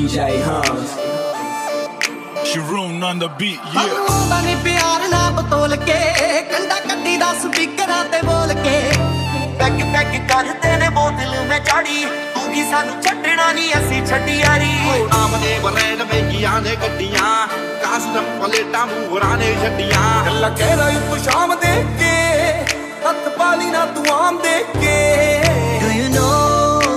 DJ Hans. Sharoon on the beat, yeah. ਆਉਂਦਾ ਨੀ ਪਿਆਰ ਨਾ ਬਤੋਲ ਕੇ ਕੰਡਾ ਕੱਢੀ ਦਾ ਸਪੀਕਰਾਂ ਤੇ ਬੋਲ ਕੇ ਪੈਕ ਪੈਕ ਕਰਦੇ ਨੇ ਬੋਤਲ ਮੈਂ ਚਾੜੀ ਤੂੰ ਕੀ ਸਾਨੂੰ ਛੱਡਣਾ ਨਹੀਂ ਅਸੀਂ ਛੱਡੀ ਯਾਰੀ ਆਮ ਦੇ ਬਰੈਂਡ ਮਹਿੰਗੀਆਂ ਨੇ ਗੱਡੀਆਂ ਕਾਸਟਮ ਪਲੇਟਾਂ ਮੂਹਰਾਂ ਨੇ ਛੱਡੀਆਂ ਗੱਲਾਂ ਕਹਿ ਰਹੀ ਤੂੰ ਸ਼ਾਮ ਦੇ ਕੇ ਹੱਥ ਪਾਲੀ ਨਾ ਤੂੰ ਆਮ ਦੇ ਕੇ Do you know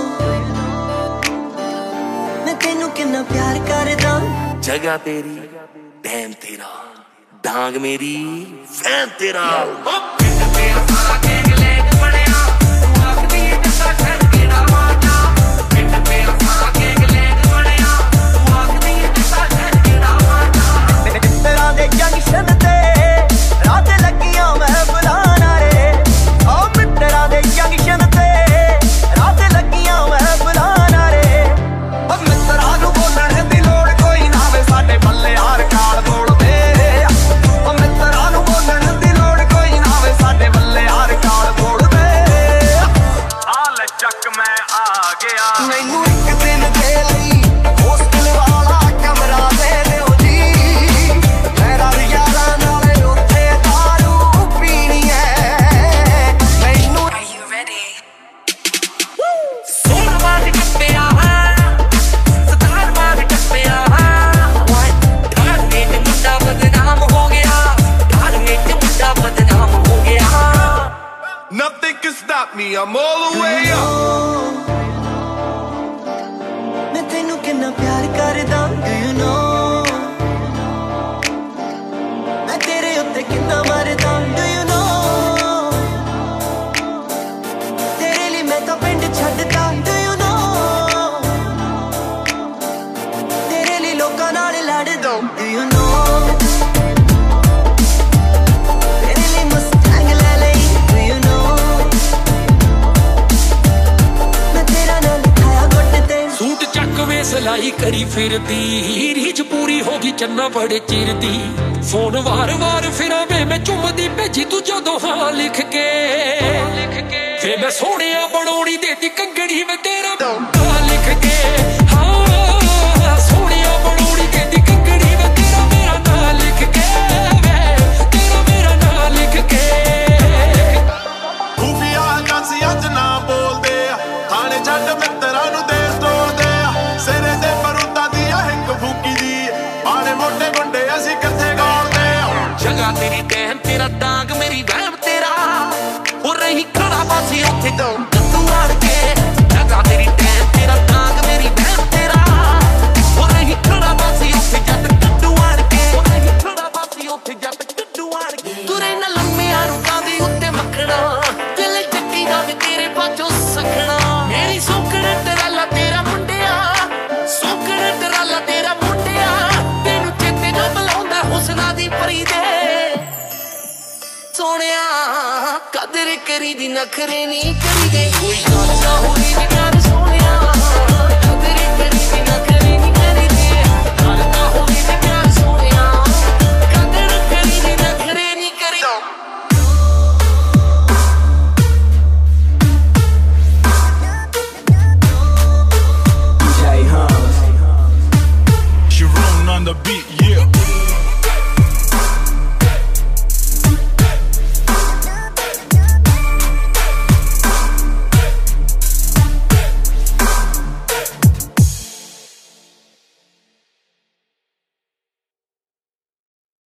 ਮੈਂ ਤੈਨੂੰ ਕਿੰਨਾ ਪਿਆਰ ਕਰਦਾ ਜਗ੍ਹਾ ਤੇਰੀ ਟਾਈਮ ਤੇਰਾ ਡਾਂਗ ਮੇਰੀ ਫੈਨ ਤੇਰਾ ਪਿੰਡ ਤੇਰਾ ਸਾਰਾ ਗੈਂਗ ਲੈਗ ਬਣਿਆ ਤੂੰ ਆਖਦੀ ਜਿੱਦਾਂ ਛੱਡ ਕੇ ਨਾ ਮਾਰਨਾ ਪਿੰਡ ਤੇਰਾ ਸਾਰਾ ਗੈਂਗ ਲੈਗ ਬਣਿਆ ਤੂੰ ਆਖਦੀ ਜਿੱਦਾਂ ਛੱਡ ਕੇ ਨਾ ਮਾਰਨਾ ਮਿੱਤਰਾਂ ਦੇ ਜੰਕਸ਼ਨ ਤੇ ਰਾਤ ਲੱਗੀਆਂ ਮੈਂ ਬੁਲਾਣਾ ਰੇ ਓ ਮਿੱਤਰਾਂ ਦੇ ਜੰਕਸ਼ਨ ਤੇ ਰਾਤ ਲੱਗੀਆਂ ਮੈਂ ਬੁਲਾਣਾ ਰੇ ਓ ਮਿੱਤਰਾਂ ਨੂੰ ਬੋਲਣ ਦੀ ਲੋੜ ਕੋਈ ਨਾ ਵੇ ਸਾਡੇ ਬੱਲੇ ਹਾਰ ਕਾਲ ਬੋਲਦੇ ਓ ਮਿੱਤਰਾਂ ਨੂੰ ਬੋਲਣ ਦੀ ਲੋੜ ਕੋਈ ਨਾ ਵੇ ਸਾਡੇ ਬੱਲੇ ਹਾਰ ਕਾਲ ਬੋਲਦੇ ਆ ਲੈ ਚੱਕ ਮੈਂ ਆ ਗਿਆ ਮੈਨੂੰ ਇੱਕ ਦਿਨ ਦੇ ਲਈ ਹੋਸਟਲ ਵਾਲਾ ਕਮਰਾ ਦੇ ਦਿਓ ਜੀ ਮੇਰਾ ਯਾਰਾਂ ਨਾਲ ਉੱਥੇ ਦਾਰੂ ਪੀਣੀ ਐ ਮੈਨੂੰ Are you ready? ਸੋਹਣਾ ਬਾਦ ਕੱਪਿਆ ਸਤਾਰ ਬਾਦ ਕੱਪਿਆ ਢਾਲ ਵਿੱਚ ਮੁੰਡਾ ਬਦਨਾਮ ਹੋ ਗਿਆ ਢਾਲ ਵਿੱਚ ਮੁੰਡਾ ਬਦਨਾਮ ਹੋ ਗਿਆ Nothing can stop me, I'm all the way up. ਮੈਂ ਤੈਨੂੰ ਕਿੰਨਾ ਪਿਆਰ ਕਰਦਾ Do you know ਮੈਂ ਤੇਰੇ ਉੱਤੇ ਕਿੰਨਾ ਮਰਦਾ Do you know ਤੇਰੇ ਲਈ ਮੈਂ ਤਾਂ ਪਿੰਡ ਛੱਡਦਾ Do you know ਤੇਰੇ ਲਈ ਲੋਕਾਂ ਨਾਲ ਲੜਦਾ Do you know ਤੇਰੇ ਲਈ ਮਸਟੈਂਗ ਲੈ ਲਈ Do you know ਮੈਂ ਤੇਰਾ ਨਾਲ ਖਾਇਆ ਗੁੱਟ ਤੇ ਸੂਟ ਚੱਕ ਵੇ ਸਲਾਈ ਕਰੀ ਫਿਰਦੀ ਰੀਝ ਪੂਰੀ ਹੋ ਗਈ ਚੰਨਾ ਬੜੇ ਚਿਰ ਦੀ ਫੋਨ ਵਾਰ-ਵਾਰ ਫਿਰਾਂ ਵੇ ਮੈਂ ਚੁੰਮਦੀ ਭੇਜੀ ਤੂੰ ਜਦੋਂ ਹਾਂ ਲਿਖ ਕੇ ਫੇ ਮੈਂ ਸੋਹਣਿਆ ਬਣਾਉਣੀ ਦੇਤੀ ਕੰਗਣੀ ਵੇ ਤੇਰਾ ਨਾਂ ਲਿਖ ਕੇ ਹਾਂ ਸੋਹਣਿਆ ਬਣਾਉਣੀ ਦੇਤੀ ਕੰਗਣੀ ਵੇ ਤੇਰਾ ਮੇਰਾ ਨਾਂ ਲਿਖ ਕੇ ਵੇ ਤੇਰਾ ਮੇਰਾ ਨਾਂ ਲਿਖ ਕੇ ਖੂਫੀਆ ਕਾਸੀ ਅੱਜ ਨਾ ਬੋਲਦੇ ਆ ਥਾਣੇ ਛੱਡ ਮਿੱਤਰਾਂ ਨੂੰ ਦੇਸ ਤੋੜਦੇ ਆ ਸਿਰੇ ਤੇ ਬਰੂਦਾਂ ਦੀ ਹਿੱਕ ਫੂਕੀ ਦੀ ਮਾੜੇ ਮੋਟੇ ਗੁੰਡੇ ਅਸੀਂ ਕਿੱਥੇ ਗਾਲਦੇ ਆ ਜਗ੍ਹਾ ਤੇਰੀ ਟਾਈਮ ਤੇਰਾ ਡਾਂਗ ਮੇਰੀ ਵਹਿਮ ਤੇਰਾ ਹੋ ਰਹੀ ਖੜਾ ਬਾਸੀ ਉੱਥੇ ਤੂੰ ਆੜ ਕੇ ਜਗ੍ਹਾ ਤੇਰੀ ਟਾਈਮ ਤੇਰਾ ਡਾਂਗ ਮੇਰੀ ਵਹਿਮ ਤੇਰਾ ਹੋ ਰਹੀ ਖੜਾ ਬਾਸੀ ਉੱਥੇ ਜੱਟ ਕੱਟੂ ਆੜ ਕੇ ਹੋ ਰਹੀ ਖੜਾ ਬਾਸੀ ਉੱਥੇ ਜੱਟ ਕੱਟੂ ਆੜ ਕੇ ਤੂੰ ਰਹਿਣਾ ਲੰਮਿਆਂ ਰੁਕਾਂ ਦੀ ਉੱਤੇ ਮੱਖਣਾ ਦਿਲ ਚੱਕੀ ਜਾਵੇ ਤੇਰੇ ਬਾਝੋਂ ਸਖਣਾ ਮੇਰੀ ਸੋਕਣ ਟਰਾਲਾ ਤੇਰਾ ਮੁੰਡਿਆ ਸੋਕਣ ਟਰਾਲਾ ਤੇਰਾ ਮੁੰਡਿਆ ਤੈਨੂੰ ਚੇਤੇ ਨਾ ਬੁਲਾਉਂਦਾ ਹੁਸਨਾ ਦੀ ਪਰੀ ਦੇ ਸੋਹਣਿਆ ਕਦਰ ਕਰੀ ਦੀ ਨਖਰੇ ਨਹੀਂ ਕਰੀਦੇ ਕੋਈ ਗੱਲ ਨਾ ਹੋਈ ਨੀ ਕਰ ਸੋਹਣਿਆ ਕਦਰ ਕਰੀ ਦੀ ਨਖਰੇ ਨਹੀਂ ਕਰੀਦੇ ਗੱਲ ਨਾ ਹੋਈ ਨੀ ਕਰ ਸੋਹਣਿਆ ਕਦਰ ਕਰੀ ਦੀ ਨਖਰੇ ਨਹੀਂ ਕਰੀਦੇ DJ Hans. Sharoon on the beat, yeah.